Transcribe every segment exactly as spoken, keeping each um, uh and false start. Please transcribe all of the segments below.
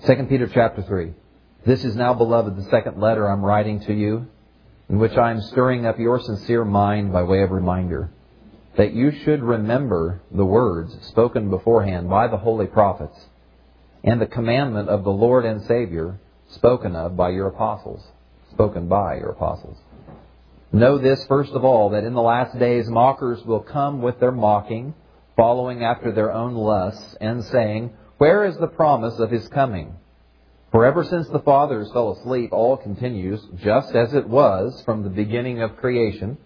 Second Peter chapter three. This is now, beloved, the second letter I'm writing to you, in which I am stirring up your sincere mind by way of reminder, that you should remember the words spoken beforehand by the holy prophets, and the commandment of the Lord and Savior spoken of by your apostles. Spoken by your apostles. Know this, first of all, that in the last days mockers will come with their mocking, following after their own lusts, and saying, where is the promise of His coming? For ever since the fathers fell asleep, all continues just as it was from the beginning of creation.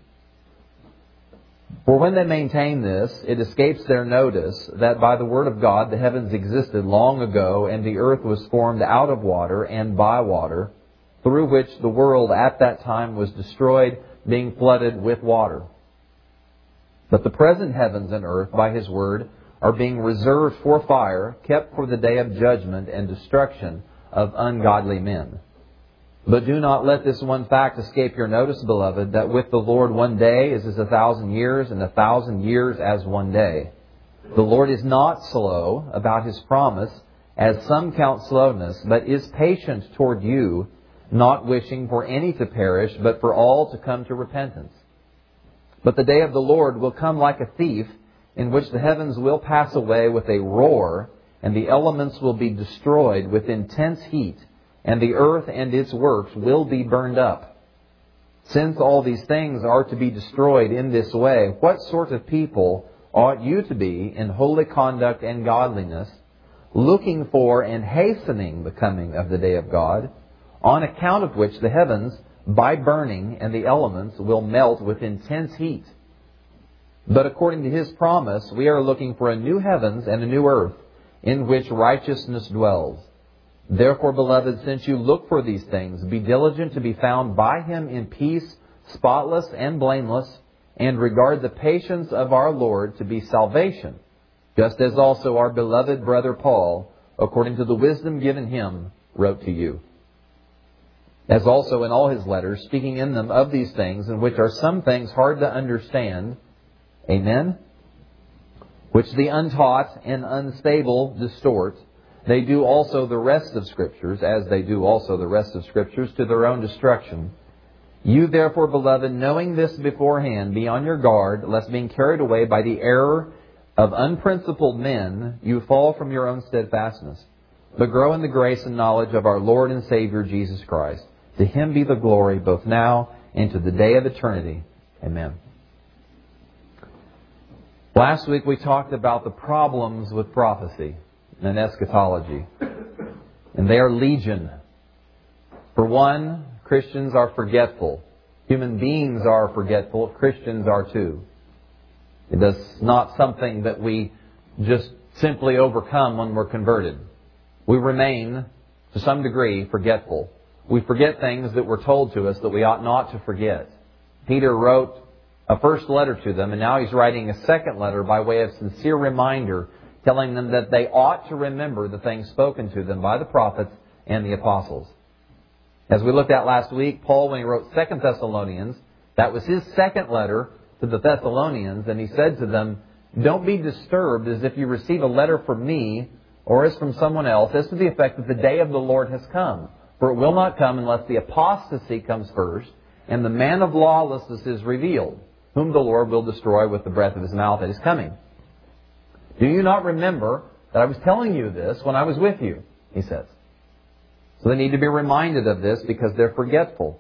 For when they maintain this, it escapes their notice that by the word of God the heavens existed long ago, and the earth was formed out of water and by water, through which the world at that time was destroyed, being flooded with water. But the present heavens and earth, by His word, are being reserved for fire, kept for the day of judgment and destruction of ungodly men. But do not let this one fact escape your notice, beloved, that with the Lord one day is as a thousand years, and a thousand years as one day. The Lord is not slow about His promise, as some count slowness, but is patient toward you, not wishing for any to perish, but for all to come to repentance. But the day of the Lord will come like a thief, in which the heavens will pass away with a roar, and the elements will be destroyed with intense heat, and the earth and its works will be burned up. Since all these things are to be destroyed in this way, what sort of people ought you to be in holy conduct and godliness, looking for and hastening the coming of the day of God, on account of which the heavens, by burning, and the elements will melt with intense heat? But according to His promise, we are looking for a new heavens and a new earth, in which righteousness dwells. Therefore, beloved, since you look for these things, be diligent to be found by Him in peace, spotless and blameless, and regard the patience of our Lord to be salvation, just as also our beloved brother Paul, according to the wisdom given him, wrote to you. As also in all his letters, speaking in them of these things, in which are some things hard to understand, amen, which the untaught and unstable distort, they do also the rest of Scriptures, as they do also the rest of Scriptures, to their own destruction. You therefore, beloved, knowing this beforehand, be on your guard, lest being carried away by the error of unprincipled men, you fall from your own steadfastness. But grow in the grace and knowledge of our Lord and Savior Jesus Christ. To Him be the glory, both now and to the day of eternity. Amen. Last week we talked about the problems with prophecy and eschatology. And they are legion. For one, Christians are forgetful. Human beings are forgetful. Christians are too. It is not something that we just simply overcome when we're converted. We remain, to some degree, forgetful. We forget things that were told to us that we ought not to forget. Peter wrote a first letter to them, and now he's writing a second letter by way of sincere reminder, telling them that they ought to remember the things spoken to them by the prophets and the apostles. As we looked at last week, Paul, when he wrote Second Thessalonians, that was his second letter to the Thessalonians, and he said to them, don't be disturbed as if you receive a letter from me or as from someone else, as to the effect that the day of the Lord has come. For it will not come unless the apostasy comes first, and the man of lawlessness is revealed, whom the Lord will destroy with the breath of His mouth at His coming. Do you not remember that I was telling you this when I was with you? He says. So they need to be reminded of this because they're forgetful.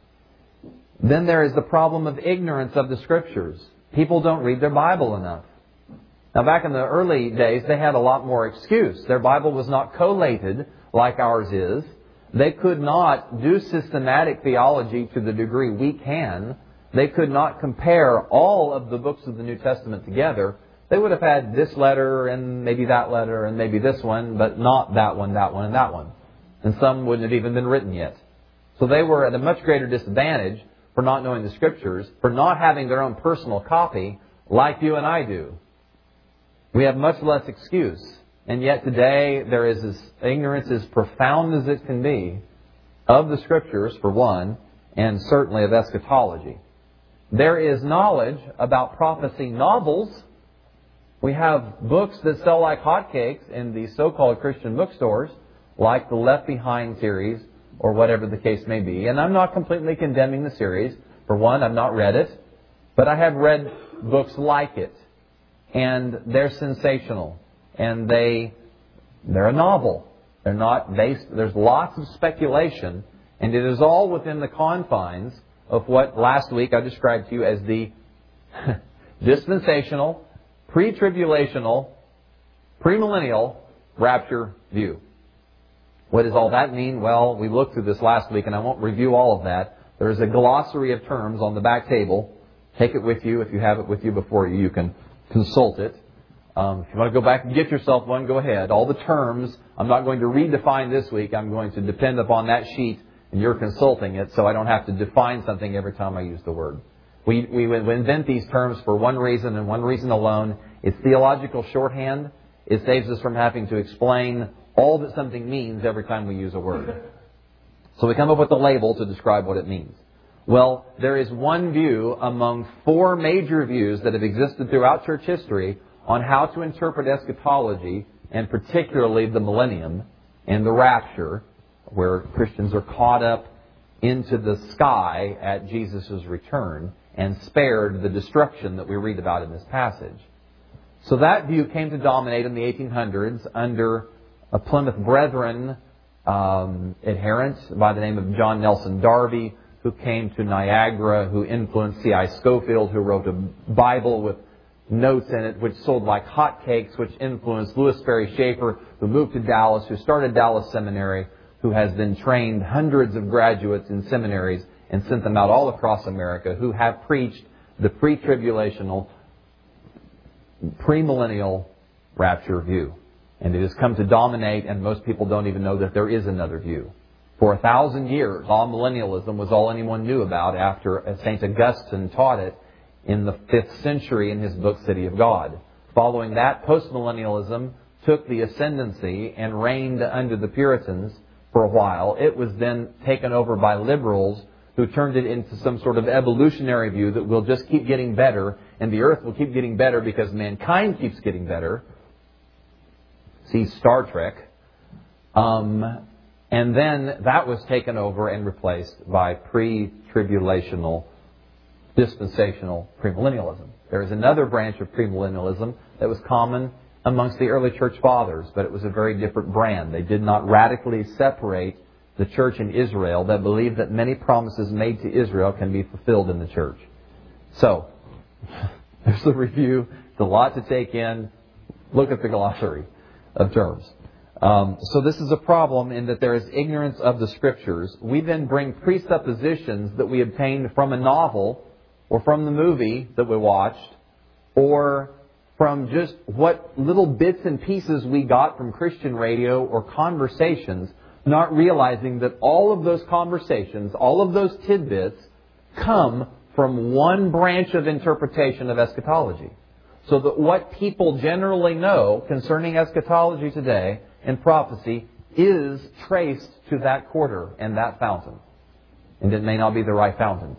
Then there is the problem of ignorance of the Scriptures. People don't read their Bible enough. Now, back in the early days, they had a lot more excuse. Their Bible was not collated like ours is. They could not do systematic theology to the degree we can. They could not compare all of the books of the New Testament together. They would have had this letter and maybe that letter and maybe this one, but not that one, that one, and that one. And some wouldn't have even been written yet. So they were at a much greater disadvantage for not knowing the Scriptures, for not having their own personal copy like you and I do. We have much less excuse. And yet today there is this ignorance as profound as it can be of the Scriptures, for one, and certainly of eschatology. There is knowledge about prophecy novels. We have books that sell like hotcakes in the so-called Christian bookstores like the Left Behind series, or whatever the case may be. And I'm not completely condemning the series. For one, I've not read it, but I have read books like it. And they're sensational. And they, they're a novel. They're not based, there's lots of speculation, and it is all within the confines of what last week I described to you as the dispensational, pre-tribulational, premillennial rapture view. What does all that mean? Well, we looked through this last week, and I won't review all of that. There is a glossary of terms on the back table. Take it with you. If you have it with you before you, you can consult it. Um, if you want to go back and get yourself one, go ahead. All the terms, I'm not going to redefine this week. I'm going to depend upon that sheet, and you're consulting it, so I don't have to define something every time I use the word. We, we, we invent these terms for one reason and one reason alone. It's theological shorthand. It saves us from having to explain all that something means every time we use a word. So we come up with a label to describe what it means. Well, there is one view among four major views that have existed throughout church history on how to interpret eschatology, and particularly the millennium and the rapture, where Christians are caught up into the sky at Jesus' return and spared the destruction that we read about in this passage. So that view came to dominate in the eighteen hundreds under a Plymouth Brethren um, adherent by the name of John Nelson Darby, who came to Niagara, who influenced C I Scofield, who wrote a Bible with notes in it, which sold like hotcakes, which influenced Louis Sperry Schaefer, who moved to Dallas, who started Dallas Seminary, who has then trained hundreds of graduates in seminaries and sent them out all across America, who have preached the pre-tribulational, premillennial rapture view. And it has come to dominate, and most people don't even know that there is another view. For a thousand years, amillennialism was all anyone knew about after Saint Augustine taught it in the fifth century in his book, City of God. Following that, postmillennialism took the ascendancy and reigned under the Puritans for a while. It was then taken over by liberals who turned it into some sort of evolutionary view that we'll just keep getting better, and the earth will keep getting better because mankind keeps getting better. See Star Trek. Um, and then that was taken over and replaced by pre-tribulational, dispensational premillennialism. There is another branch of premillennialism that was common amongst the early church fathers, but it was a very different brand. They did not radically separate the church in Israel, that believed that many promises made to Israel can be fulfilled in the church. So, there's the review. It's a lot to take in. Look at the glossary of terms. Um, so this is a problem in that there is ignorance of the Scriptures. We then bring presuppositions that we obtained from a novel or from the movie that we watched, or from just what little bits and pieces we got from Christian radio or conversations, not realizing that all of those conversations, all of those tidbits, come from one branch of interpretation of eschatology. So that what people generally know concerning eschatology today and prophecy is traced to that quarter and that fountain. And it may not be the right fountain.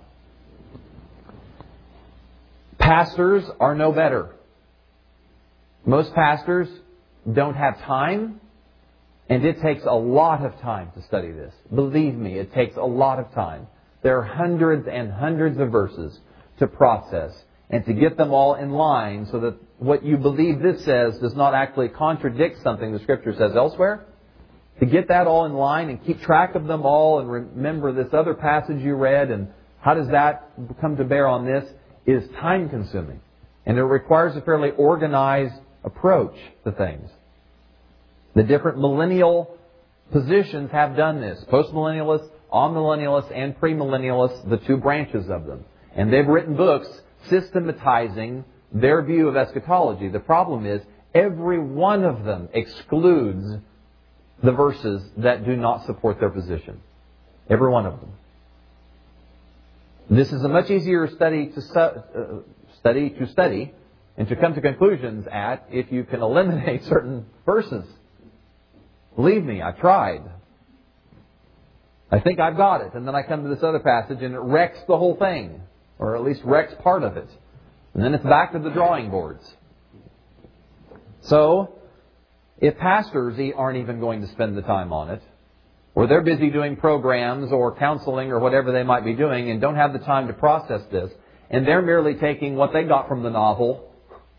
Pastors are no better. Most pastors don't have time, and it takes a lot of time to study this. Believe me, it takes a lot of time. There are hundreds and hundreds of verses to process and to get them all in line so that what you believe this says does not actually contradict something the Scripture says elsewhere. To get that all in line and keep track of them all and remember this other passage you read and how does that come to bear on this is time consuming. And it requires a fairly organized approach to things. The different millennial positions have done this. Postmillennialists, amillennialists, and premillennialists, the two branches of them. And they've written books systematizing their view of eschatology. The problem is, every one of them excludes the verses that do not support their position. Every one of them. This is a much easier study to stu- uh, study to study and to come to conclusions at if you can eliminate certain verses. Believe me, I tried. I think I've got it. And then I come to this other passage and it wrecks the whole thing. Or at least wrecks part of it. And then it's back to the drawing boards. So, If pastors aren't even going to spend the time on it, or they're busy doing programs or counseling or whatever they might be doing and don't have the time to process this, and they're merely taking what they got from the novel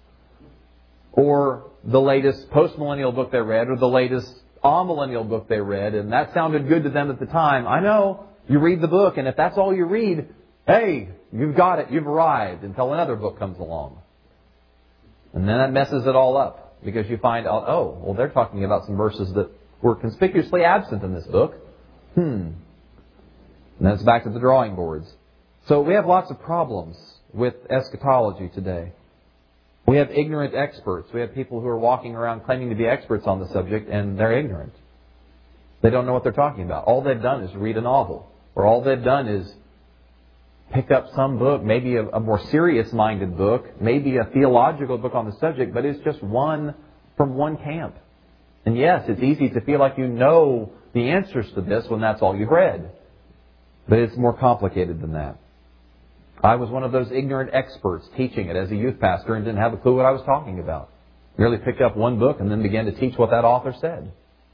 or the latest post-millennial book they read or the latest amillennial book they read, and that sounded good to them at the time. I know, you read the book, and if that's all you read, hey, you've got it, you've arrived, until another book comes along. And then that messes it all up, because you find out, oh, well, they're talking about some verses that were conspicuously absent in this book. Hmm. And then it's back to the drawing boards. So we have lots of problems with eschatology today. We have ignorant experts. We have people who are walking around claiming to be experts on the subject, and they're ignorant. They don't know what they're talking about. All they've done is read a novel. Or all they've done is pick up some book, maybe a, a more serious-minded book, maybe a theological book on the subject, but it's just one from one camp. And yes, it's easy to feel like you know the answers to this when that's all you've read. But it's more complicated than that. I was one of those ignorant experts teaching it as a youth pastor and didn't have a clue what I was talking about. Merely picked up one book and then began to teach what that author said.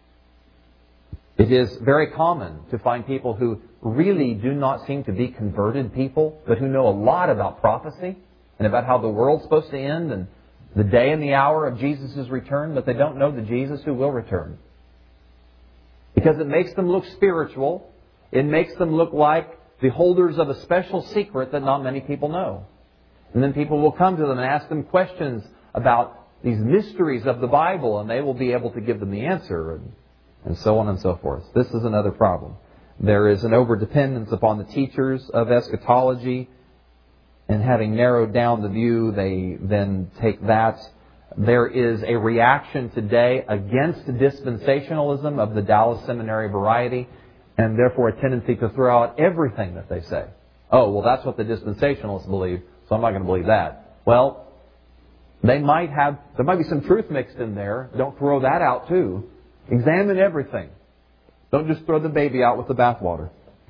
It is very common to find people who really do not seem to be converted people, but who know a lot about prophecy and about how the world's supposed to end and the day and the hour of Jesus' return, but they don't know the Jesus who will return. Because it makes them look spiritual. It makes them look like the holders of a special secret that not many people know. And then people will come to them and ask them questions about these mysteries of the Bible, and they will be able to give them the answer, and, and so on and so forth. This is another problem. There is an overdependence upon the teachers of eschatology, and having narrowed down the view, they then take that. There is a reaction today against dispensationalism of the Dallas Seminary variety, and therefore a tendency to throw out everything that they say. Oh, well, that's what the dispensationalists believe, so I'm not going to believe that. Well, they might have, there might be some truth mixed in there. Don't throw that out too. Examine everything. Don't just throw the baby out with the bathwater.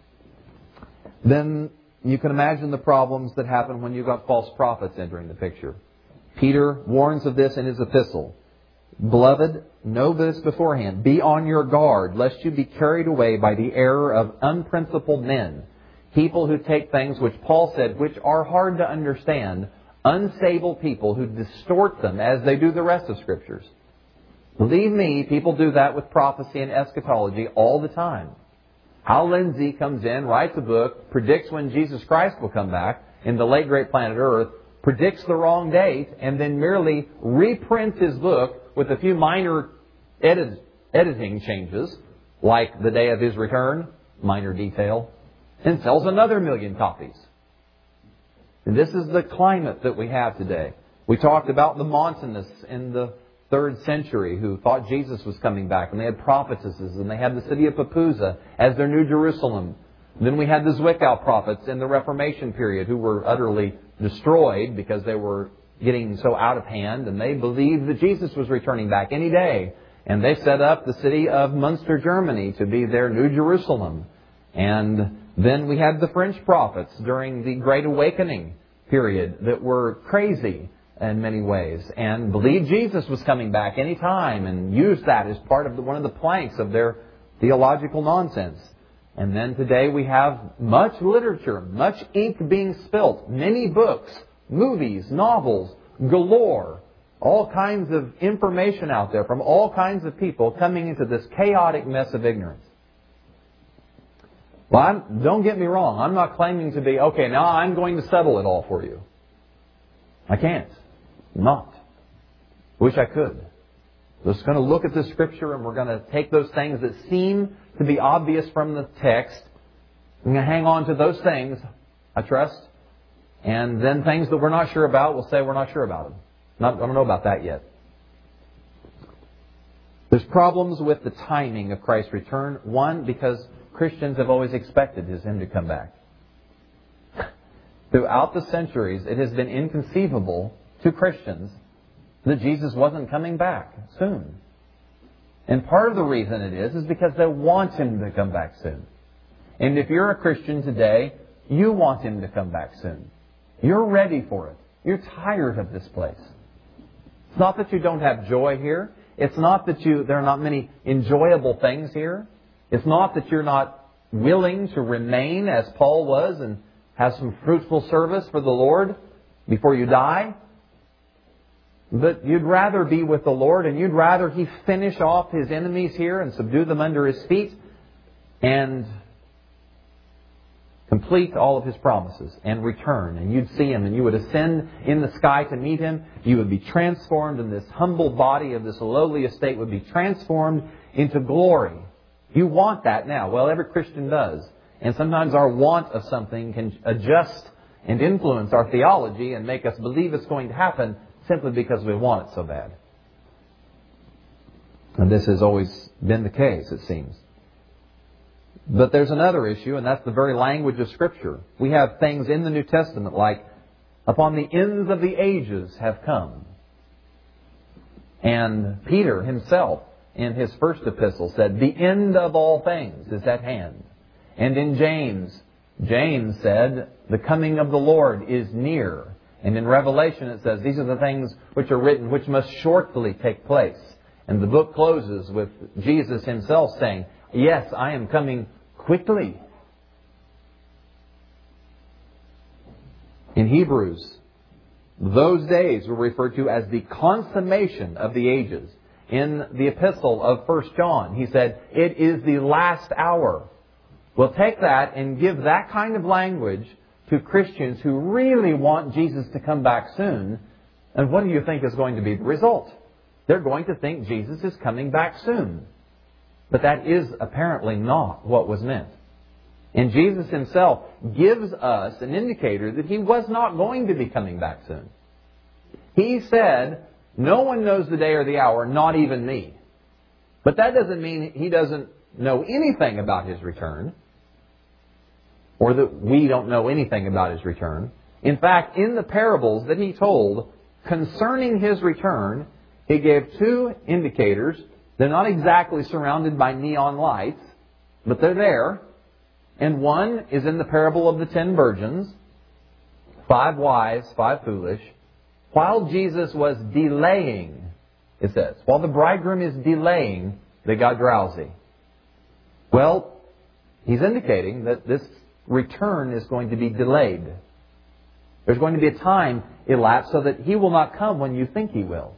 Then you can imagine the problems that happen when you've got false prophets entering the picture. Peter warns of this in his epistle. Beloved, know this beforehand. Be on your guard, lest you be carried away by the error of unprincipled men. People who take things which Paul said, which are hard to understand. Unstable people who distort them as they do the rest of Scriptures. Believe me, people do that with prophecy and eschatology all the time. Hal Lindsey comes in, writes a book, predicts when Jesus Christ will come back in the late great planet Earth, predicts the wrong date, and then merely reprints his book with a few minor edit, editing changes, like the day of his return, minor detail, and sells another million copies. And this is the climate that we have today. We talked about the Montanists in the third century who thought Jesus was coming back, and they had prophetesses, and they had the city of Papusa as their New Jerusalem. And then we had the Zwickau prophets in the Reformation period who were utterly destroyed because they were getting so out of hand, and they believed that Jesus was returning back any day. And they set up the city of Munster, Germany to be their New Jerusalem. And then we had the French prophets during the Great Awakening period that were crazy in many ways and believed Jesus was coming back any time and used that as part of the, one of the planks of their theological nonsense. And then today we have much literature, much ink being spilt, many books, movies, novels, galore, all kinds of information out there from all kinds of people coming into this chaotic mess of ignorance. Well, I'm, don't get me wrong. I'm not claiming to be, okay, now I'm going to settle it all for you. I can't. I'm not. Wish I could. We're just going to look at the Scripture and we're going to take those things that seem to be obvious from the text. We're going to hang on to those things, I trust. And then things that we're not sure about, we'll say we're not sure about them. Not, I don't know about that yet. There's problems with the timing of Christ's return. One, because Christians have always expected Him to come back. Throughout the centuries, it has been inconceivable to Christians that Jesus wasn't coming back soon. And part of the reason it is, is because they want Him to come back soon. And if you're a Christian today, you want Him to come back soon. You're ready for it. You're tired of this place. It's not that you don't have joy here. It's not that you there are not many enjoyable things here. It's not that you're not willing to remain as Paul was and have some fruitful service for the Lord before you die. But you'd rather be with the Lord, and you'd rather He finish off His enemies here and subdue them under His feet and complete all of His promises and return. And you'd see Him and you would ascend in the sky to meet Him. You would be transformed, and this humble body of this lowly estate would be transformed into glory. You want that now. Well, every Christian does. And sometimes our want of something can adjust and influence our theology and make us believe it's going to happen simply because we want it so bad. And this has always been the case, it seems. But there's another issue, and that's the very language of Scripture. We have things in the New Testament like, upon the ends of the ages have come. And Peter himself, in his first epistle, said, the end of all things is at hand. And in James, James said, the coming of the Lord is near. And in Revelation it says, these are the things which are written, which must shortly take place. And the book closes with Jesus Himself saying, yes, I am coming quickly. In Hebrews, those days were referred to as the consummation of the ages. In the epistle of First John, he said, it is the last hour. Well, take that and give that kind of language to Christians who really want Jesus to come back soon. And what do you think is going to be the result? They're going to think Jesus is coming back soon. But that is apparently not what was meant. And Jesus Himself gives us an indicator that He was not going to be coming back soon. He said, no one knows the day or the hour, not even me. But that doesn't mean He doesn't know anything about His return, or that we don't know anything about His return. In fact, in the parables that He told concerning His return, He gave two indicators. They're not exactly surrounded by neon lights, but they're there. And one is in the parable of the ten virgins, five wise, five foolish. While Jesus was delaying, it says, while the bridegroom is delaying, they got drowsy. Well, He's indicating that this return is going to be delayed. There's going to be a time elapsed so that He will not come when you think He will.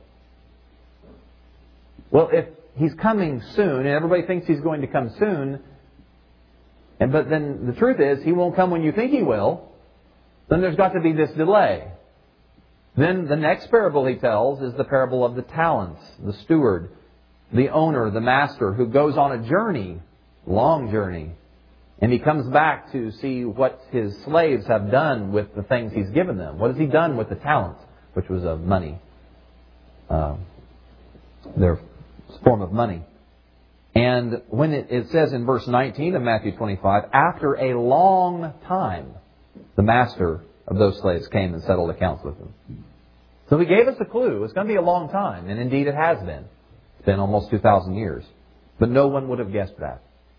Well, if He's coming soon, and everybody thinks He's going to come soon, and but then the truth is He won't come when you think He will, then there's got to be this delay. Then the next parable He tells is the parable of the talents, the steward, the owner, the master, who goes on a journey, long journey, and he comes back to see what his slaves have done with the things he's given them. What has he done with the talents, which was of money, uh, their form of money. And when it, it says in verse nineteen of Matthew twenty-five, after a long time, the master of those slaves came and settled accounts with them. So He gave us a clue. It's going to be a long time. And indeed it has been. It's been almost two thousand years. But no one would have guessed that.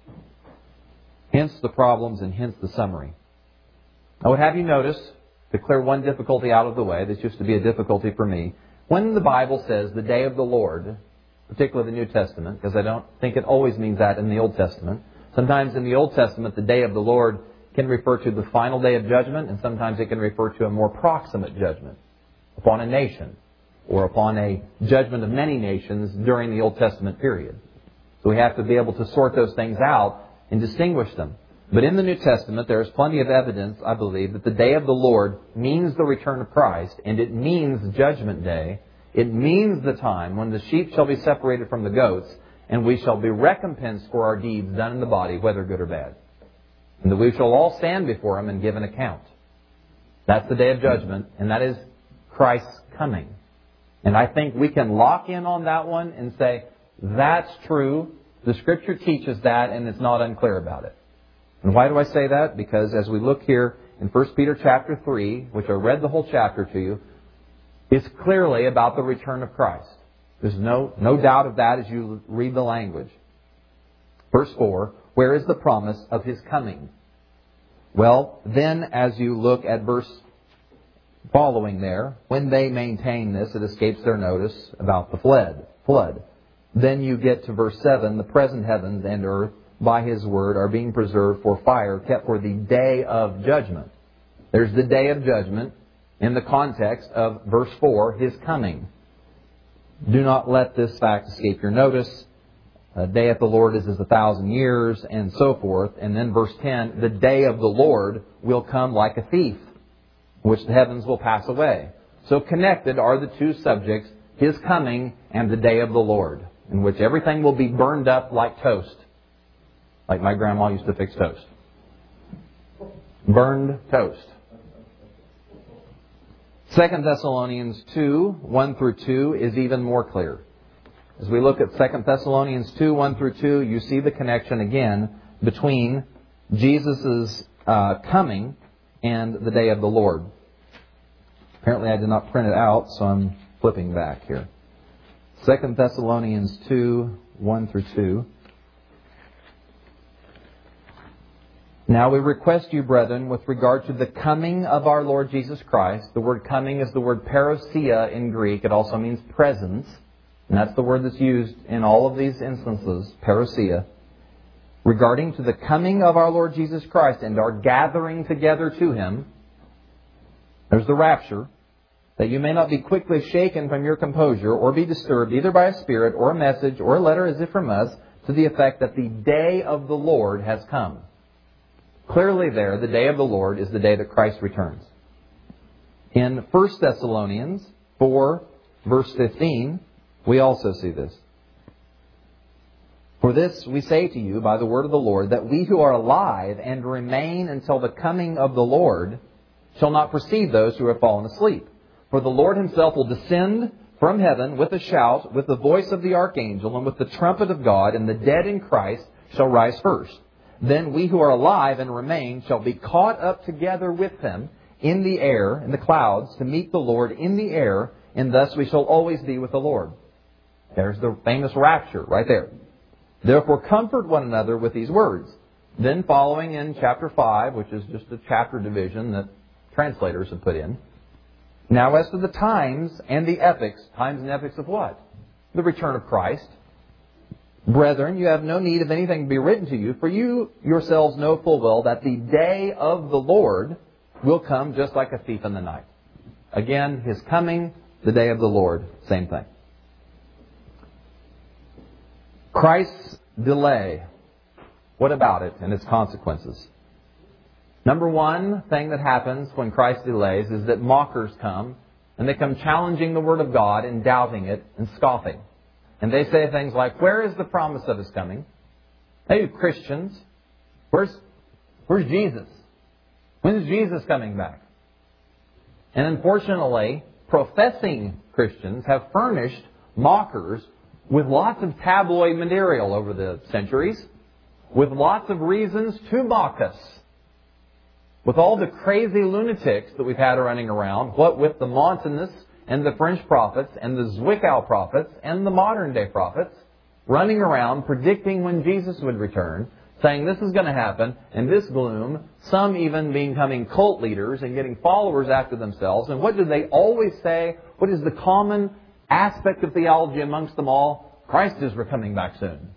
Hence the problems and hence the summary. I would have you notice, to clear one difficulty out of the way, this used to be a difficulty for me. When the Bible says the day of the Lord, particularly the New Testament, because I don't think it always means that in the Old Testament. Sometimes in the Old Testament, the day of the Lord can refer to the final day of judgment, and sometimes it can refer to a more proximate judgment upon a nation, or upon a judgment of many nations during the Old Testament period. So we have to be able to sort those things out and distinguish them. But in the New Testament, there is plenty of evidence, I believe, that the day of the Lord means the return of Christ, and it means Judgment Day. It means the time when the sheep shall be separated from the goats, and we shall be recompensed for our deeds done in the body, whether good or bad. And that we shall all stand before Him and give an account. That's the day of judgment, and that is Christ's coming. And I think we can lock in on that one and say, that's true. The Scripture teaches that, and it's not unclear about it. And why do I say that? Because as we look here in First Peter chapter three, which I read the whole chapter to you, it's clearly about the return of Christ. There's no, no doubt of that as you read the language. Verse four, where is the promise of His coming? Well, then as you look at verse following there, when they maintain this, it escapes their notice about the flood. flood. Then you get to verse seven, the present heavens and earth by His word are being preserved for fire, kept for the day of judgment. There's the day of judgment in the context of verse four, His coming. Do not let this fact escape your notice. A day of the Lord is as a thousand years, and so forth. And then verse ten, the day of the Lord will come like a thief, which the heavens will pass away. So connected are the two subjects, His coming and the day of the Lord, in which everything will be burned up like toast. Like my grandma used to fix toast. Burned toast. Second Thessalonians two, one through two is even more clear. As we look at Second Thessalonians two, one through two, you see the connection again between Jesus' uh, coming and the day of the Lord. Apparently I did not print it out, so I'm flipping back here. Second Thessalonians two, one through two. Now we request you, brethren, with regard to the coming of our Lord Jesus Christ. The word coming is the word parousia in Greek. It also means presence. And that's the word that's used in all of these instances, parousia. Regarding to the coming of our Lord Jesus Christ and our gathering together to Him, there's the rapture, that you may not be quickly shaken from your composure or be disturbed either by a spirit or a message or a letter as if from us, to the effect that the day of the Lord has come. Clearly there, the day of the Lord is the day that Christ returns. In First Thessalonians four, verse fifteen, we also see this. For this we say to you by the word of the Lord, that we who are alive and remain until the coming of the Lord shall not precede those who have fallen asleep. For the Lord Himself will descend from heaven with a shout, with the voice of the archangel, and with the trumpet of God, and the dead in Christ shall rise first. Then we who are alive and remain shall be caught up together with Him in the air, in the clouds, to meet the Lord in the air, and thus we shall always be with the Lord. There's the famous rapture right there. Therefore comfort one another with these words. Then following in chapter five, which is just a chapter division that translators have put in. Now as to the times and the epochs, times and epochs of what? The return of Christ. Brethren, you have no need of anything to be written to you, for you yourselves know full well that the day of the Lord will come just like a thief in the night. Again, His coming, the day of the Lord, same thing. Christ's delay. What about it and its consequences? Number one thing that happens when Christ delays is that mockers come, and they come challenging the Word of God and doubting it and scoffing. And they say things like, where is the promise of His coming? Hey, Christians, where's, where's Jesus? When is Jesus coming back? And unfortunately, professing Christians have furnished mockers with lots of tabloid material over the centuries, with lots of reasons to mock us. With all the crazy lunatics that we've had running around, what with the Montanists and the French prophets and the Zwickau prophets and the modern day prophets running around predicting when Jesus would return, saying this is going to happen, and this gloom, some even becoming cult leaders and getting followers after themselves. And what do they always say? What is the common aspect of theology amongst them all? Christ is coming back soon.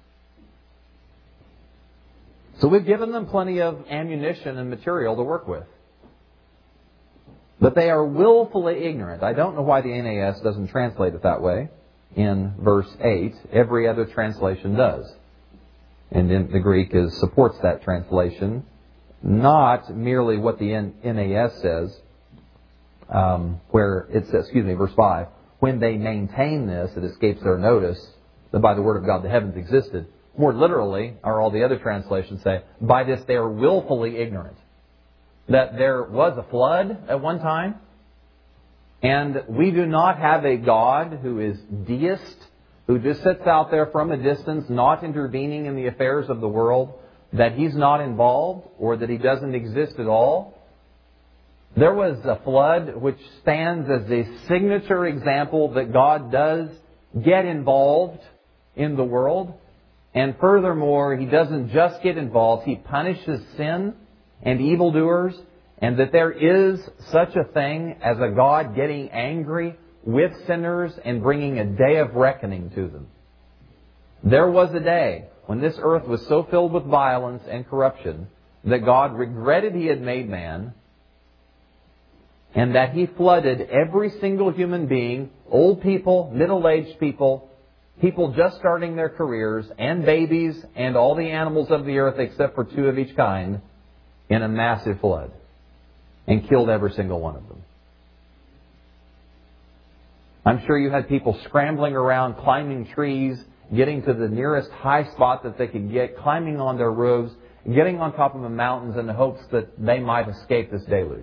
So we've given them plenty of ammunition and material to work with. But they are willfully ignorant. I don't know why the N A S doesn't translate it that way in verse eight. Every other translation does. And in the Greek is supports that translation. Not merely what the N A S says, um, where it says, excuse me, verse five, when they maintain this, it escapes their notice that by the word of God the heavens existed. More literally, or all the other translations say, by this they are willfully ignorant. That there was a flood at one time, and we do not have a God who is deist, who just sits out there from a distance, not intervening in the affairs of the world, that He's not involved, or that He doesn't exist at all. There was a flood which stands as a signature example that God does get involved in the world. And furthermore, He doesn't just get involved, He punishes sin and evildoers, and that there is such a thing as a God getting angry with sinners and bringing a day of reckoning to them. There was a day when this earth was so filled with violence and corruption that God regretted He had made man, and that He flooded every single human being, old people, middle-aged people, people just starting their careers, and babies, and all the animals of the earth except for two of each kind, in a massive flood, and killed every single one of them. I'm sure you had people scrambling around, climbing trees, getting to the nearest high spot that they could get, climbing on their roofs, getting on top of the mountains in the hopes that they might escape this deluge.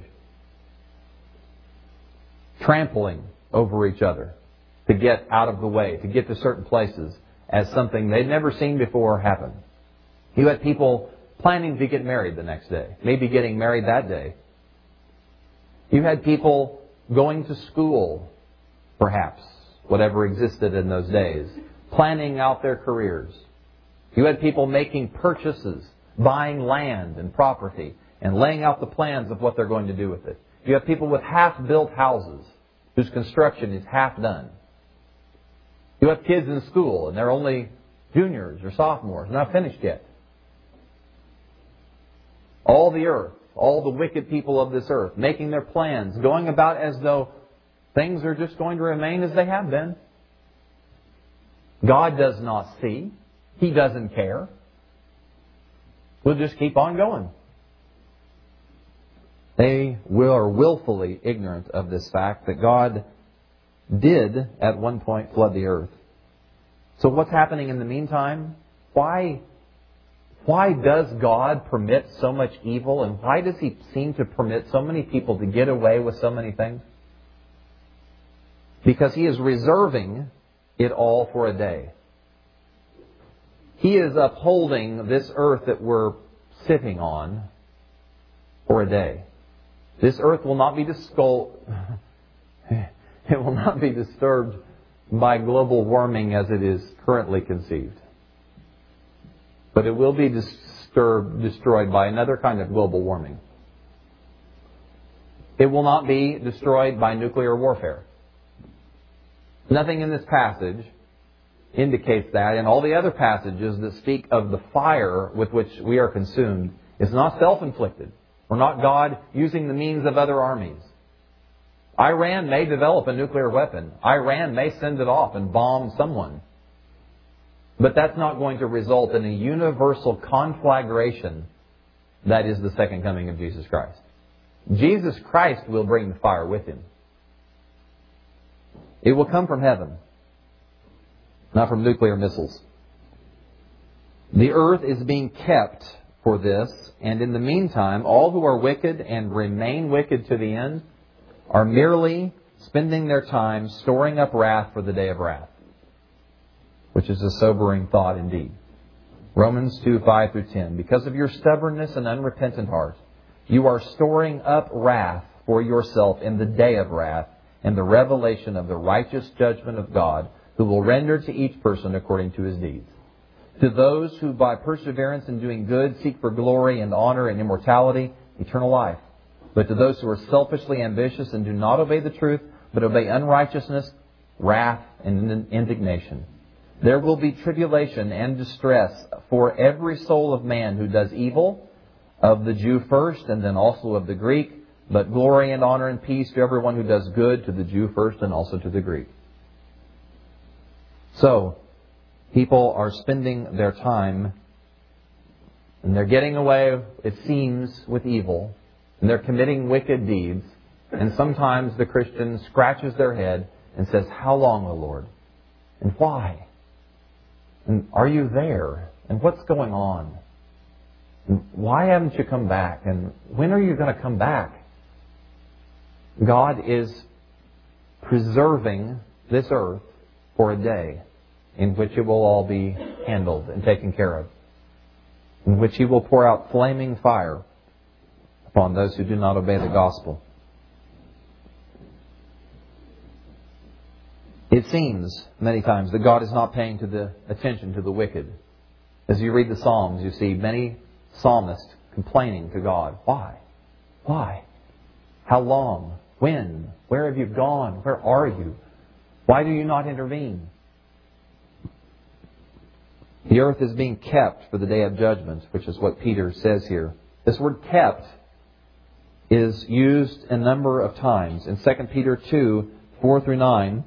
Trampling over each other to get out of the way, to get to certain places as something they'd never seen before happen. You had people planning to get married the next day, maybe getting married that day. You had people going to school, perhaps, whatever existed in those days, planning out their careers. You had people making purchases, buying land and property, and laying out the plans of what they're going to do with it. You have people with half-built houses whose construction is half done. You have kids in school and they're only juniors or sophomores, not finished yet. All the earth, all the wicked people of this earth, making their plans, going about as though things are just going to remain as they have been. God does not see. He doesn't care. We'll just keep on going. They are willfully ignorant of this fact that God did at one point flood the earth. So what's happening in the meantime? Why, why does God permit so much evil, and why does He seem to permit so many people to get away with so many things? Because He is reserving it all for a day. He is upholding this earth that we're sitting on for a day. This earth will not be discol- it will not be disturbed by global warming as it is currently conceived. But it will be disturbed, destroyed by another kind of global warming. It will not be destroyed by nuclear warfare. Nothing in this passage indicates that, and all the other passages that speak of the fire with which we are consumed is not self-inflicted, or not God using the means of other armies. Iran may develop a nuclear weapon. Iran may send it off and bomb someone. But that's not going to result in a universal conflagration that is the second coming of Jesus Christ. Jesus Christ will bring the fire with Him. It will come from heaven, not from nuclear missiles. The earth is being kept for this, and in the meantime, all who are wicked and remain wicked to the end are merely spending their time storing up wrath for the day of wrath, which is a sobering thought indeed. Romans two, five through ten. Because of your stubbornness and unrepentant heart, you are storing up wrath for yourself in the day of wrath and the revelation of the righteous judgment of God, who will render to each person according to his deeds. To those who by perseverance in doing good seek for glory and honor and immortality, eternal life. But to those who are selfishly ambitious and do not obey the truth, but obey unrighteousness, wrath and indignation. There will be tribulation and distress for every soul of man who does evil, of the Jew first and then also of the Greek, but glory and honor and peace to everyone who does good, to the Jew first and also to the Greek. So, people are spending their time and they're getting away, it seems, with evil, and they're committing wicked deeds, and sometimes the Christian scratches their head and says, "How long, O Lord? And why? And are you there? And what's going on? And why haven't you come back? And when are you going to come back?" God is preserving this earth for a day in which it will all be handled and taken care of, in which He will pour out flaming fire upon those who do not obey the gospel. It seems many times that God is not paying to the attention to the wicked. As you read the Psalms, you see many psalmists complaining to God. Why? Why? How long? When? Where have you gone? Where are you? Why do you not intervene? The earth is being kept for the day of judgment, which is what Peter says here. This word kept is used a number of times. In Second Peter two, four through nine,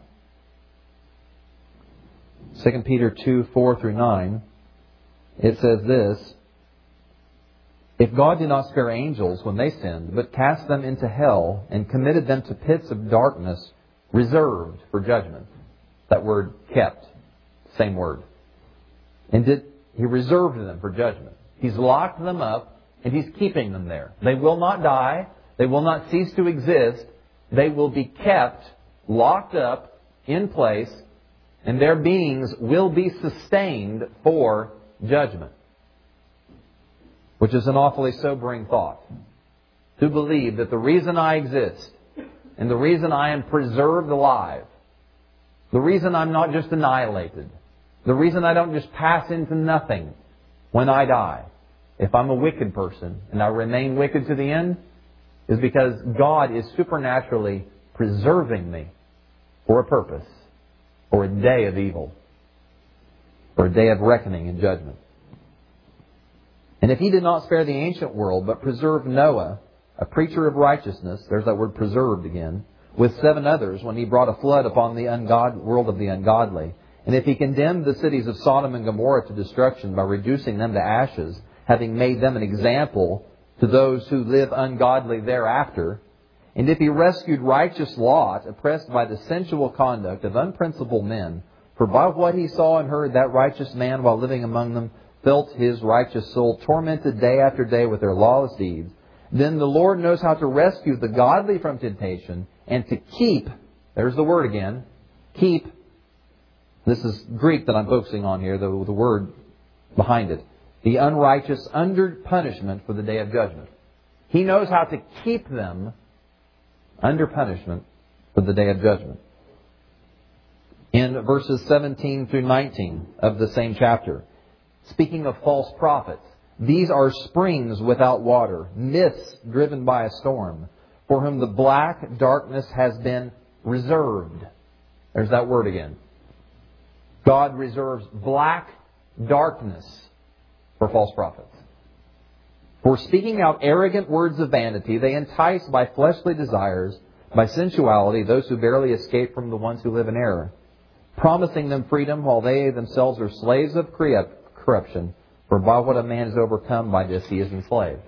Second Peter two, four through nine, it says this, "If God did not spare angels when they sinned, but cast them into hell and committed them to pits of darkness reserved for judgment." That word kept, same word. And did He reserved them for judgment. He's locked them up and He's keeping them there. They will not die. They will not cease to exist. They will be kept, locked up, in place, and their beings will be sustained for judgment. Which is an awfully sobering thought. To believe that the reason I exist and the reason I am preserved alive, the reason I'm not just annihilated, the reason I don't just pass into nothing when I die, if I'm a wicked person and I remain wicked to the end, is because God is supernaturally preserving me for a purpose, for a day of evil, for a day of reckoning and judgment. And if He did not spare the ancient world, but preserved Noah, a preacher of righteousness, there's that word preserved again, with seven others when He brought a flood upon the ungod- world of the ungodly, and if He condemned the cities of Sodom and Gomorrah to destruction by reducing them to ashes, having made them an example to those who live ungodly thereafter, and if He rescued righteous Lot, oppressed by the sensual conduct of unprincipled men, for by what he saw and heard, that righteous man, while living among them, felt his righteous soul tormented day after day with their lawless deeds, then the Lord knows how to rescue the godly from temptation and to keep, there's the word again, keep, this is Greek that I'm focusing on here, the, the word behind it, the unrighteous under punishment for the day of judgment. He knows how to keep them under punishment for the day of judgment. In verses seventeen through nineteen of the same chapter, speaking of false prophets, these are springs without water, myths driven by a storm, for whom the black darkness has been reserved. There's that word again. God reserves black darkness for false prophets. For speaking out arrogant words of vanity, they entice by fleshly desires, by sensuality, those who barely escape from the ones who live in error, promising them freedom while they themselves are slaves of corruption. For by what a man is overcome, by this he is enslaved.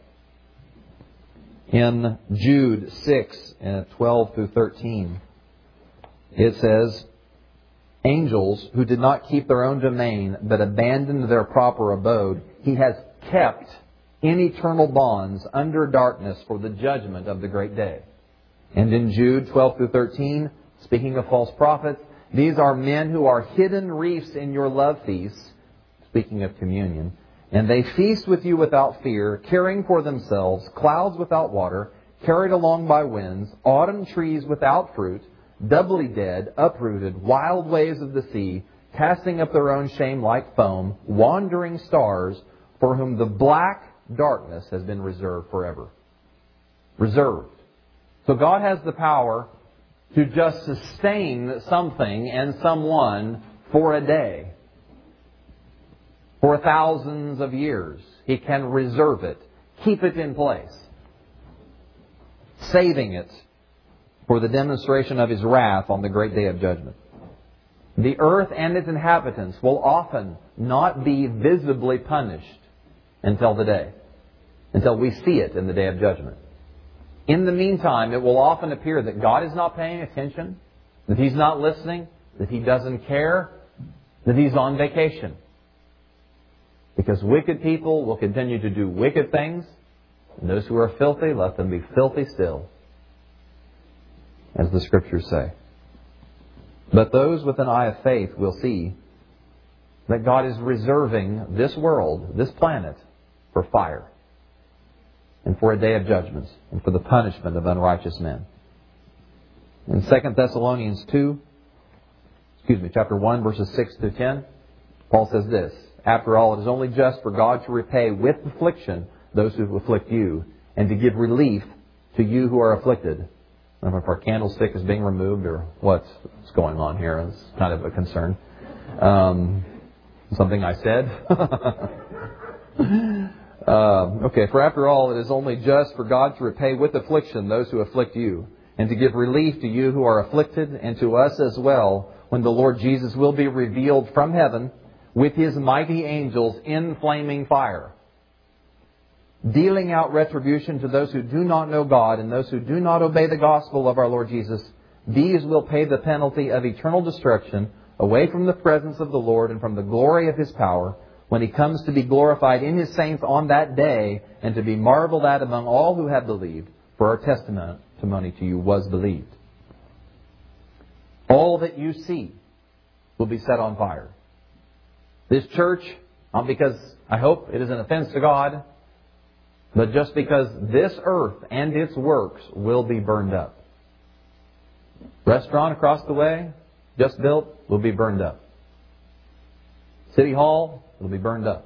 In Jude six, twelve through thirteen, it says, "Angels who did not keep their own domain, but abandoned their proper abode, He has kept in eternal bonds under darkness for the judgment of the great day." And in Jude twelve through thirteen, speaking of false prophets, "These are men who are hidden reefs in your love feasts," speaking of communion, "and they feast with you without fear, caring for themselves, clouds without water, carried along by winds, autumn trees without fruit, doubly dead, uprooted, wild waves of the sea, casting up their own shame like foam, wandering stars, for whom the black darkness has been reserved forever." Reserved. So God has the power to just sustain something and someone for a day. For thousands of years. He can reserve it. Keep it in place. Saving it for the demonstration of His wrath on the great day of judgment. The earth and its inhabitants will often not be visibly punished until the day. Until we see it in the day of judgment. In the meantime, it will often appear that God is not paying attention, that He's not listening, that He doesn't care, that He's on vacation. Because wicked people will continue to do wicked things, and those who are filthy, let them be filthy still, as the Scriptures say. But those with an eye of faith will see that God is reserving this world, this planet, for fire, and for a day of judgments, and for the punishment of unrighteous men. In Second Thessalonians two, excuse me, chapter one, verses six through ten, Paul says this, "After all, it is only just for God to repay with affliction those who afflict you, and to give relief to you who are afflicted." I don't know if our candlestick is being removed or what's going on here. It's kind of a concern. Um, Something I said? uh, okay, for after all, it is only just for God to repay with affliction those who afflict you, and to give relief to you who are afflicted, and to us as well, when the Lord Jesus will be revealed from heaven with His mighty angels in flaming fire, dealing out retribution to those who do not know God and those who do not obey the gospel of our Lord Jesus. These will pay the penalty of eternal destruction away from the presence of the Lord and from the glory of His power, when He comes to be glorified in His saints on that day, and to be marveled at among all who have believed, for our testimony to you was believed. All that you see will be set on fire. This church, not because I hope it is an offense to God, but just because this earth and its works will be burned up. Restaurant across the way, just built, will be burned up. City Hall will be burned up.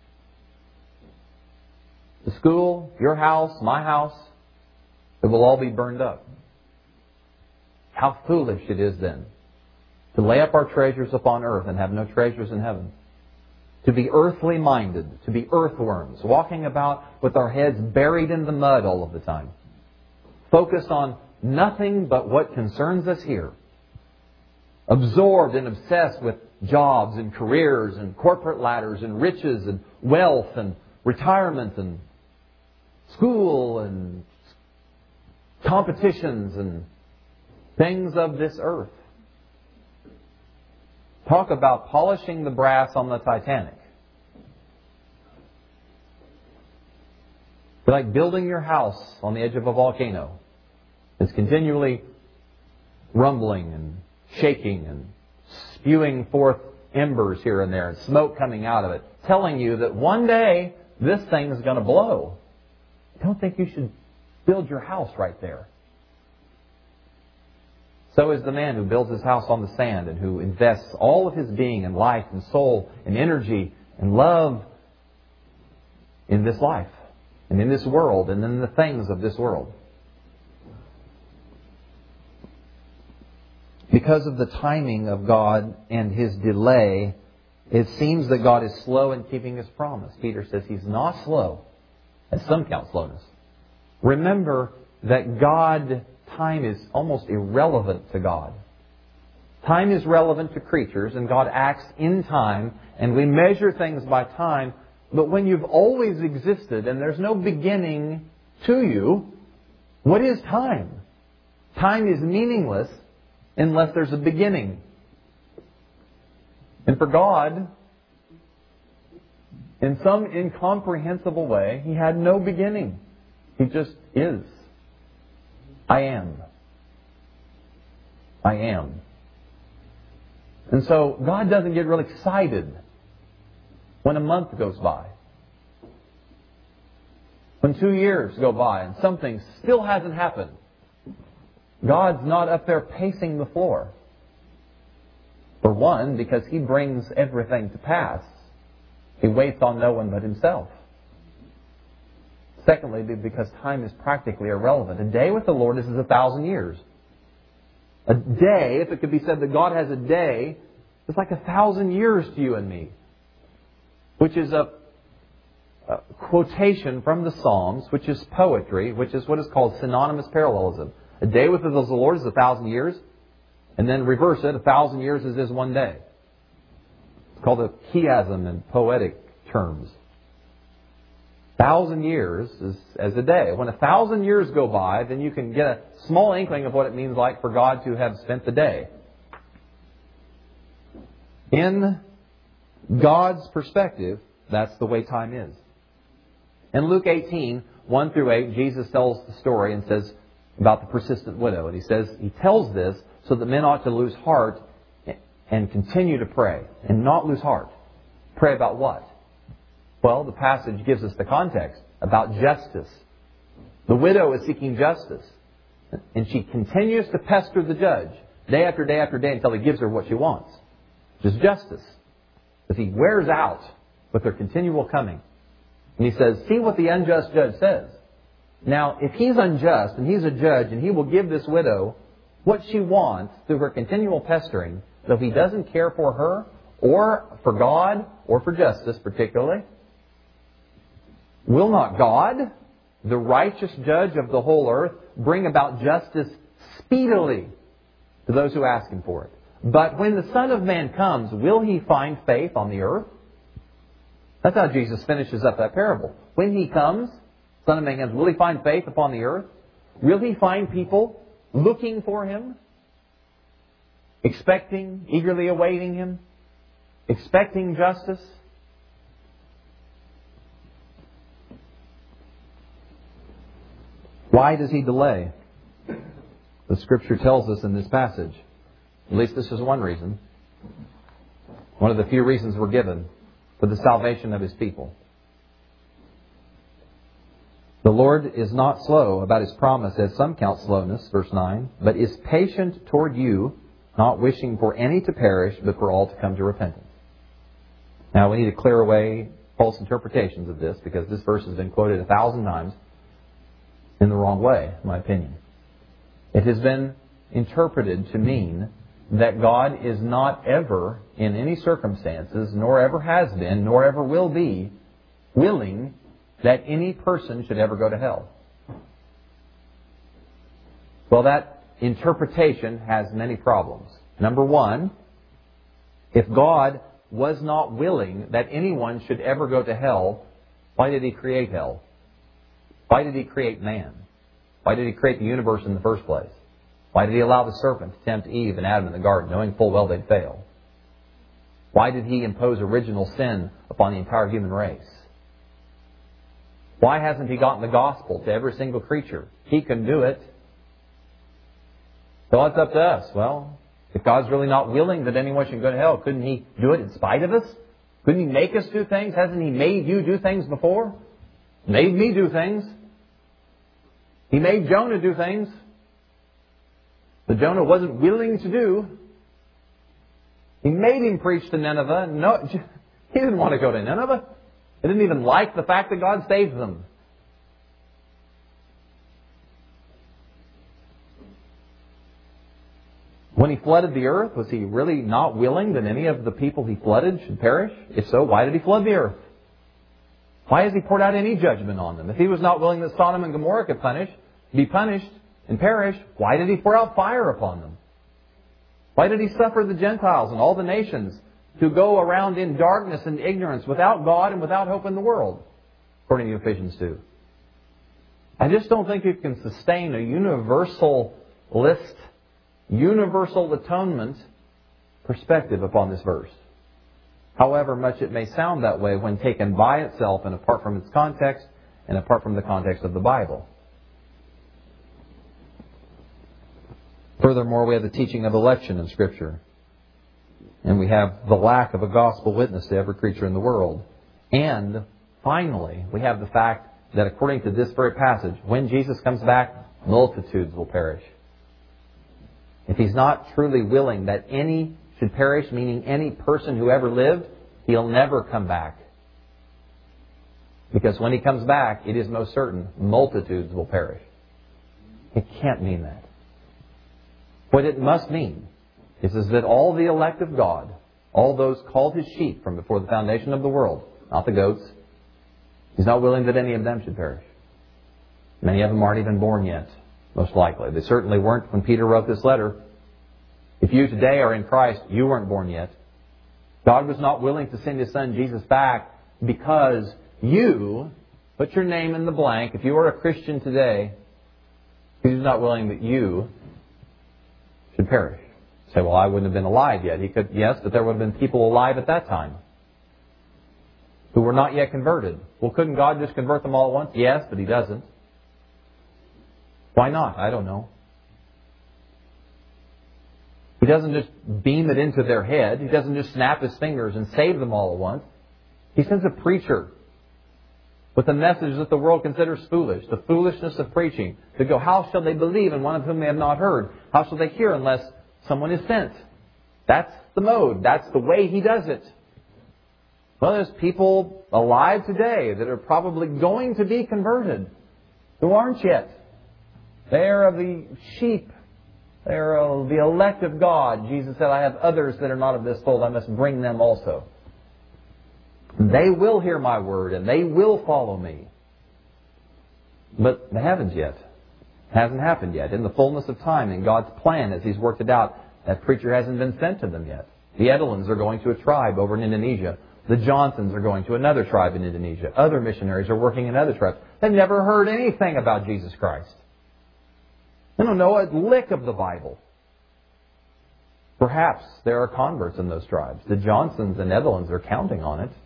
The school, your house, my house, it will all be burned up. How foolish it is then to lay up our treasures upon earth and have no treasures in heaven. To be earthly minded, to be earthworms, walking about with our heads buried in the mud all of the time. Focused on nothing but what concerns us here. Absorbed and obsessed with jobs and careers and corporate ladders and riches and wealth and retirement and school and competitions and things of this earth. Talk about polishing the brass on the Titanic. It's like building your house on the edge of a volcano. It's continually rumbling and shaking and spewing forth embers here and there and smoke coming out of it, telling you that one day this thing is going to blow. I don't think you should build your house right there. So is the man who builds his house on the sand and who invests all of his being and life and soul and energy and love in this life and in this world and in the things of this world. Because of the timing of God and His delay, it seems that God is slow in keeping His promise. Peter says He's not slow, as some count slowness. Remember that God, time is almost irrelevant to God. Time is relevant to creatures, and God acts in time, and we measure things by time. But when you've always existed and there's no beginning to you, what is time? Time is meaningless unless there's a beginning. And for God, in some incomprehensible way, He had no beginning. He just is. I am. I am. And so God doesn't get really excited when a month goes by. When two years go by and something still hasn't happened. God's not up there pacing the floor. For one, because He brings everything to pass. He waits on no one but Himself. Secondly, because time is practically irrelevant. A day with the Lord is as a thousand years. A day, if it could be said that God has a day, it's like a thousand years to you and me. Which is a, a quotation from the Psalms, which is poetry, which is what is called synonymous parallelism. A day with the Lord is a thousand years, and then reverse it, a thousand years is as one day. It's called a chiasm in poetic terms. Thousand years is as a day. When a thousand years go by, then you can get a small inkling of what it means like for God to have spent the day. In God's perspective, that's the way time is. In Luke eighteen, one through eight, Jesus tells the story and says about the persistent widow. And He says, He tells this so that men ought to lose heart and continue to pray. And not lose heart. Pray about what? Well, the passage gives us the context about justice. The widow is seeking justice. And she continues to pester the judge day after day after day until he gives her what she wants, which is justice. As he wears out with her continual coming. And he says, see what the unjust judge says. Now, if he's unjust and he's a judge and he will give this widow what she wants through her continual pestering, though he doesn't care for her or for God, or for justice particularly? Will not God, the righteous judge of the whole earth, bring about justice speedily to those who ask Him for it? But when the Son of Man comes, will He find faith on the earth? That's how Jesus finishes up that parable. When He comes, Son of Man comes, will He find faith upon the earth? Will He find people looking for Him? Expecting, eagerly awaiting Him? Expecting justice? Why does He delay? The Scripture tells us in this passage. At least this is one reason. One of the few reasons we're given for the salvation of His people. The Lord is not slow about His promise, as some count slowness, verse nine, but is patient toward you, not wishing for any to perish, but for all to come to repentance. Now we need to clear away false interpretations of this, because this verse has been quoted a thousand times in the wrong way, in my opinion. It has been interpreted to mean that God is not ever, in any circumstances, nor ever has been, nor ever will be, willing that any person should ever go to hell. Well, that interpretation has many problems. Number one, if God was not willing that anyone should ever go to hell, why did He create hell? Why did He create man? Why did He create the universe in the first place? Why did He allow the serpent to tempt Eve and Adam in the garden, knowing full well they'd fail? Why did He impose original sin upon the entire human race? Why hasn't He gotten the gospel to every single creature? He can do it. So it's up to us. Well, if God's really not willing that anyone should go to hell, couldn't He do it in spite of us? Couldn't He make us do things? Hasn't He made you do things before? Made me do things. He made Jonah do things that Jonah wasn't willing to do. He made him preach to Nineveh. No, he didn't want to go to Nineveh. He didn't even like the fact that God saved them. When He flooded the earth, was He really not willing that any of the people He flooded should perish? If so, why did He flood the earth? Why has He poured out any judgment on them? If He was not willing that Sodom and Gomorrah could punish, be punished and perish, why did He pour out fire upon them? Why did He suffer the Gentiles and all the nations to go around in darkness and ignorance without God and without hope in the world? According to Ephesians two. I just don't think you can sustain a universal list, universal atonement perspective upon this verse. However much it may sound that way when taken by itself and apart from its context and apart from the context of the Bible. Furthermore, we have the teaching of election in Scripture. And we have the lack of a gospel witness to every creature in the world. And finally, we have the fact that according to this very passage, when Jesus comes back, multitudes will perish. If He's not truly willing that any should perish, meaning any person who ever lived, He'll never come back. Because when He comes back, it is most certain multitudes will perish. It can't mean that. What it must mean is, is that all the elect of God, all those called His sheep from before the foundation of the world, not the goats, He's not willing that any of them should perish. Many of them aren't even born yet, most likely. They certainly weren't when Peter wrote this letter. If you today are in Christ, you weren't born yet. God was not willing to send His Son Jesus back because you put your name in the blank. If you are a Christian today, He's not willing that you should perish. You say, well, I wouldn't have been alive yet. He could, yes, but there would have been people alive at that time who were not yet converted. Well, couldn't God just convert them all at once? Yes, but He doesn't. Why not? I don't know. He doesn't just beam it into their head. He doesn't just snap His fingers and save them all at once. He sends a preacher with a message that the world considers foolish, the foolishness of preaching. To go, how shall they believe in one of whom they have not heard? How shall they hear unless someone is sent? That's the mode. That's the way He does it. Well, there's people alive today that are probably going to be converted who aren't yet. They are of the sheep They are uh, the elect of God. Jesus said, I have others that are not of this fold. I must bring them also. They will hear my word and they will follow me. But they haven't yet. It hasn't happened yet. In the fullness of time, in God's plan as He's worked it out, that preacher hasn't been sent to them yet. The Edelins are going to a tribe over in Indonesia. The Johnsons are going to another tribe in Indonesia. Other missionaries are working in other tribes. They've never heard anything about Jesus Christ. They don't know a lick of the Bible. Perhaps there are converts in those tribes. The Johnsons and Edelins are counting on it.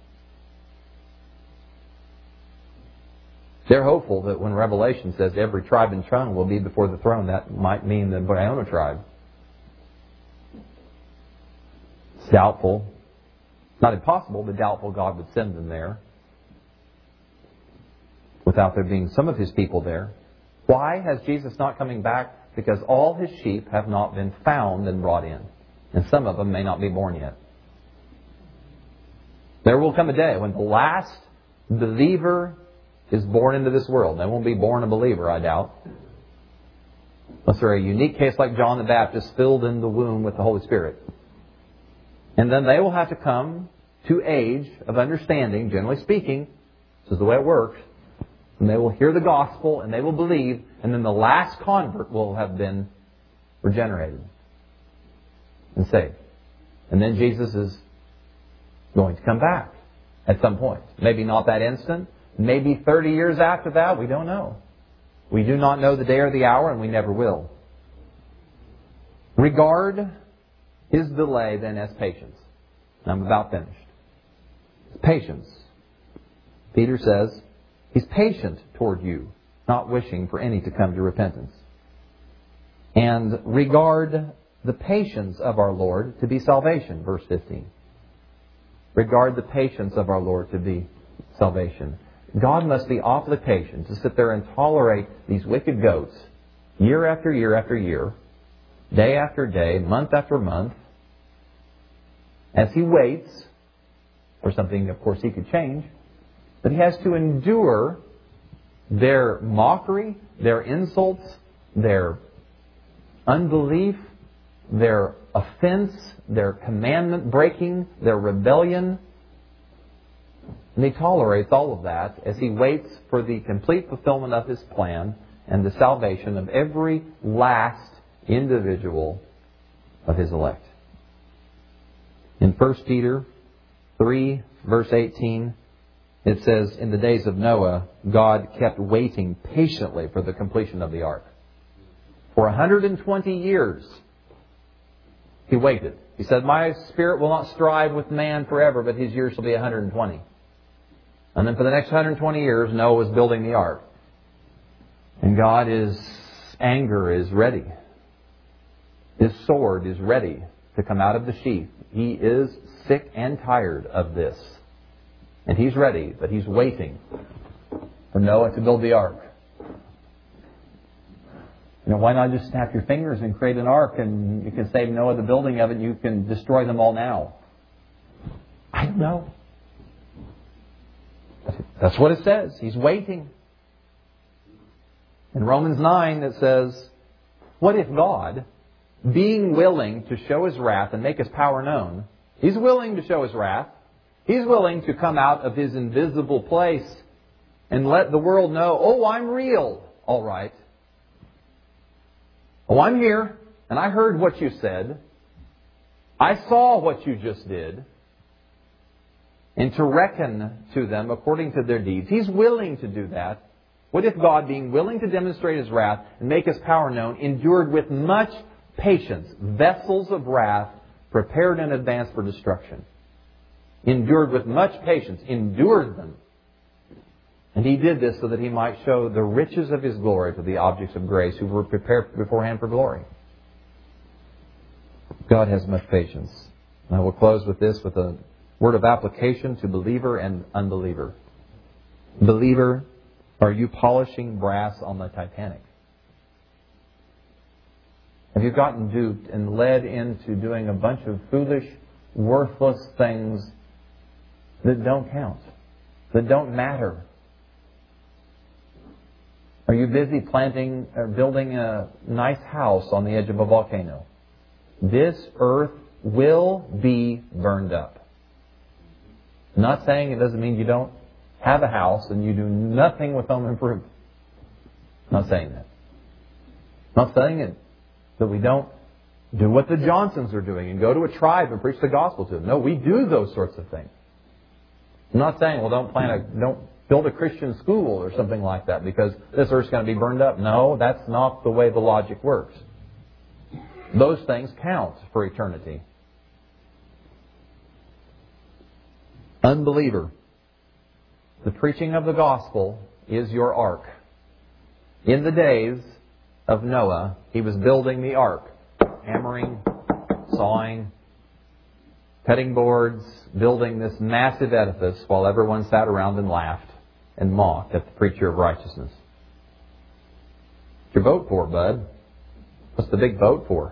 They're hopeful that when Revelation says every tribe and tongue will be before the throne, that might mean the Baiona tribe. It's doubtful. Not impossible, but doubtful God would send them there without there being some of His people there. Why has Jesus not coming back? Because all His sheep have not been found and brought in. And some of them may not be born yet. There will come a day when the last believer is born into this world. They won't be born a believer, I doubt. Unless they're a unique case like John the Baptist, filled in the womb with the Holy Spirit. And then they will have to come to age of understanding, generally speaking. This is the way it works. And they will hear the gospel and they will believe. And then the last convert will have been regenerated and saved. And then Jesus is going to come back at some point. Maybe not that instant. Maybe thirty years after that. We don't know. We do not know the day or the hour, and we never will. Regard His delay then as patience. I'm about finished. Patience. Peter says, He's patient toward you, not wishing for any to come to repentance. And regard the patience of our Lord to be salvation, verse fifteen. Regard the patience of our Lord to be salvation. God must be awfully patient to sit there and tolerate these wicked goats year after year after year, day after day, month after month, as He waits for something, of course, He could change. But He has to endure their mockery, their insults, their unbelief, their offense, their commandment breaking, their rebellion. And He tolerates all of that as He waits for the complete fulfillment of His plan and the salvation of every last individual of His elect. In First Peter three, verse eighteen, it says, in the days of Noah, God kept waiting patiently for the completion of the ark. For one hundred twenty years, He waited. He said, my spirit will not strive with man forever, but his years shall be one hundred twenty. And then for the next one hundred twenty years, Noah was building the ark. And God is, anger is ready. His sword is ready to come out of the sheath. He is sick and tired of this. And He's ready, but He's waiting for Noah to build the ark. You know, why not just snap your fingers and create an ark and you can save Noah the building of it and you can destroy them all now? I don't know. That's what it says. He's waiting. In Romans nine it says, what if God, being willing to show His wrath and make His power known, He's willing to show His wrath. He's willing to come out of His invisible place and let the world know, oh, I'm real. All right. Oh, I'm here, and I heard what you said. I saw what you just did. And to reckon to them according to their deeds. He's willing to do that. What if God, being willing to demonstrate His wrath and make His power known, endured with much patience vessels of wrath prepared in advance for destruction? Endured with much patience. Endured them. And He did this so that He might show the riches of His glory to the objects of grace who were prepared beforehand for glory. God has much patience. And I will close with this, with a word of application to believer and unbeliever. Believer, are you polishing brass on the Titanic? Have you gotten duped and led into doing a bunch of foolish, worthless things that don't count, that don't matter? Are you busy planting or building a nice house on the edge of a volcano? This earth will be burned up. I'm not saying it doesn't mean you don't have a house and you do nothing with home improvement. I'm not saying that. I'm not saying it that we don't do what the Johnsons are doing and go to a tribe and preach the gospel to them. No, we do those sorts of things. I'm not saying, well, don't plant a, don't build a Christian school or something like that because this earth's going to be burned up. No, that's not the way the logic works. Those things count for eternity. Unbeliever, the preaching of the gospel is your ark. In the days of Noah, he was building the ark, hammering, sawing, cutting boards, building this massive edifice while everyone sat around and laughed and mocked at the preacher of righteousness. What's your boat for, bud? What's the big boat for?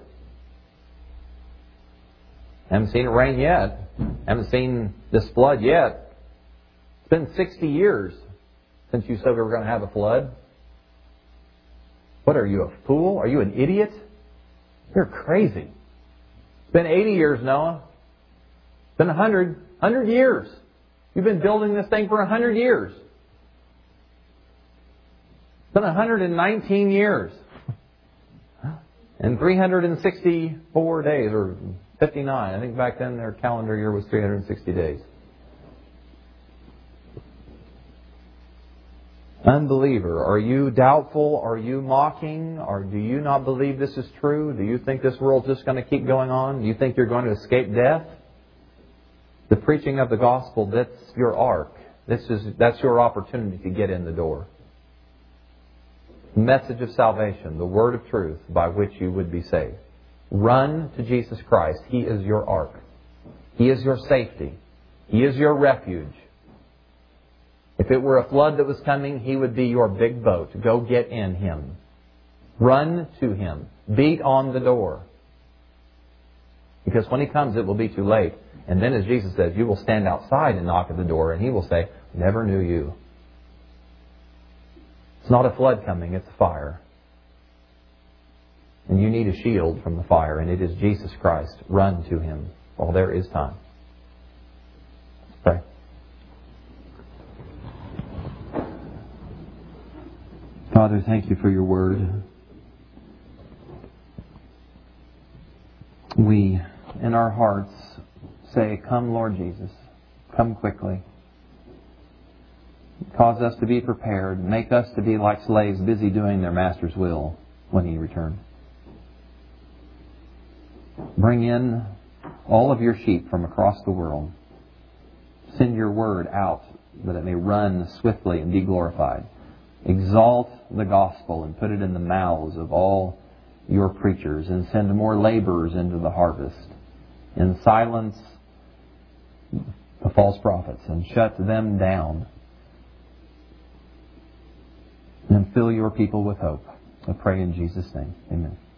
Haven't seen it rain yet. Haven't seen this flood yet. It's been sixty years since you said we were going to have a flood. What are you, a fool? Are you an idiot? You're crazy. It's been eighty years, Noah. It's been one hundred. one hundred years. You've been building this thing for one hundred years. It's been one hundred nineteen years. And three hundred sixty-four days, or fifty-nine. I think back then their calendar year was three hundred sixty days. Unbeliever, are you doubtful? Are you mocking? Or do you not believe this is true? Do you think this world's just going to keep going on? Do you think you're going to escape death? The preaching of the gospel, that's your ark. This is, that's your opportunity to get in the door. Message of salvation, the word of truth by which you would be saved. Run to Jesus Christ. He is your ark. He is your safety. He is your refuge. If it were a flood that was coming, He would be your big boat. Go get in Him. Run to Him. Beat on the door. Because when He comes, it will be too late. And then, as Jesus says, you will stand outside and knock at the door, and He will say, never knew you. It's not a flood coming, it's a fire. And you need a shield from the fire, and it is Jesus Christ. Run to Him while there is time. Let's pray. Father, thank You for Your word. We, in our hearts, say, come, Lord Jesus. Come quickly. Cause us to be prepared. Make us to be like slaves busy doing their master's will when He returns. Bring in all of Your sheep from across the world. Send Your word out that it may run swiftly and be glorified. Exalt the gospel and put it in the mouths of all Your preachers, and send more laborers into the harvest. And silence the false prophets and shut them down. And fill Your people with hope. I pray in Jesus' name. Amen.